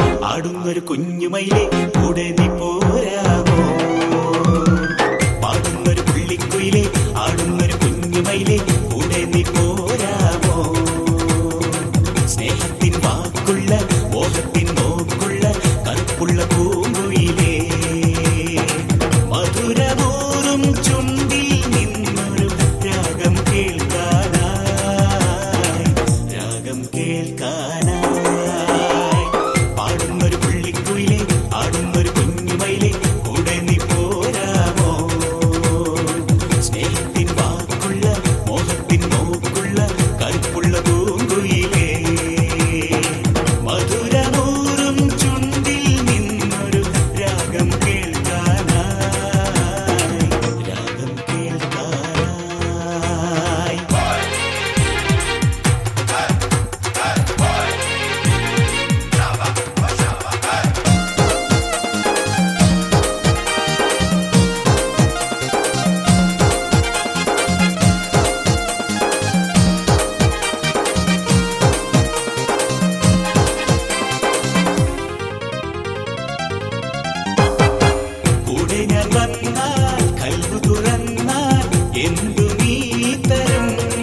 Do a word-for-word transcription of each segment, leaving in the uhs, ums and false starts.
ആടുന്നൊരു കുഞ്ഞുമയിലെ കൂടെ നീ പോരാമോ? പാടുന്നൊരു പുള്ളിക്കുയിലെ ആടുന്നൊരു കുഞ്ഞുമയിലെ കൂടെ നീ പോരാമോ? സ്നേഹത്തിൻ വാക്കുള്ള മോഹത്തിൻ നോക്കുള്ള കറുപ്പുള്ള പൂങ്കുയിലേ, മധുരമൂറും ചുണ്ടിൽ നിന്നൊരു രാഗം കേൾക്കാനായി, രാഗം കേൾക്കാനായി. പാടുന്നൊരു പുള്ളിക്കുയിലെ ആടുന്നൊരു കുഞ്ഞുമയിലെ കൂടെ നീ പോരാമോ? സ്നേഹത്തിൻ വാക്കുള്ള മോഹത്തിൻ നോക്കുള്ള കറുപ്പുള്ള പൂങ്കുയിലേ, മധുരമൂറും ചുണ്ടിൽ നിന്നൊരു രാഗം കേൾക്കാനായി, രാഗം കേൾക്കാനായി. കൂടെ ഞാൻ വന്നാൽ കൽബ് തുറന്നാൽ എന്തു നീ തരും?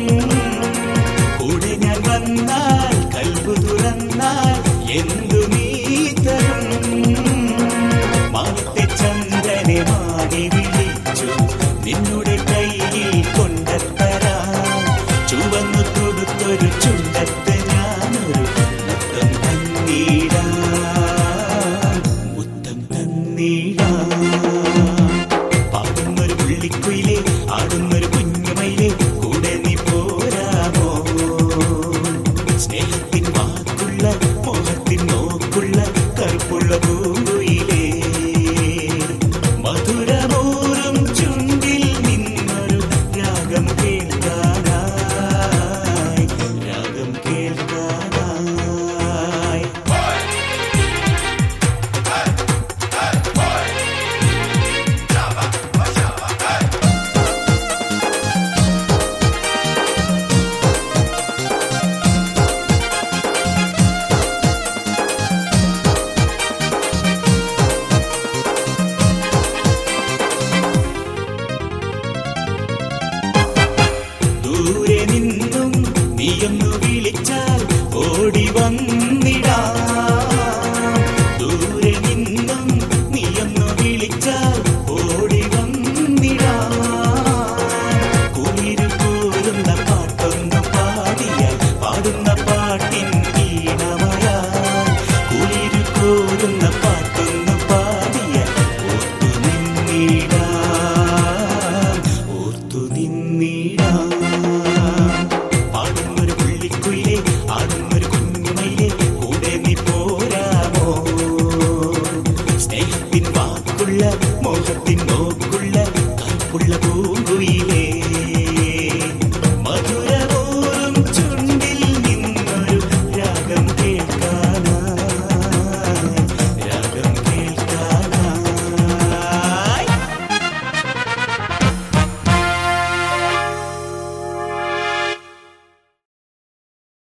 കൂടെ ഞാൻ വന്നാൽ കൽബ് തുറന്നാൽ എന്തു നീ തരും? മാനത്തെ ചന്ദ്രനെ മാടി വിളിച്ചു നിന്നുടെ കയ്യിൽ കൊണ്ടത്തരാം. ചുവന്നു കൊടുത്തൊരു ചുണ്ടത്ത് ഞാനൊരു മുത്തം തന്നീടാം, മുത്തം തന്നീടാം. പാടുന്നൊരു പുള്ളിക്കുയിലെ ആടുന്നൊരു കുഞ്ഞുമയിലെ കൂടെ നീ പോരാമോ? സ്നേഹത്തിൻ വാക്കുള്ള മോഹത്തിൻ നോക്കുള്ള കറുപ്പുള്ള പൂങ്കുയിലേ,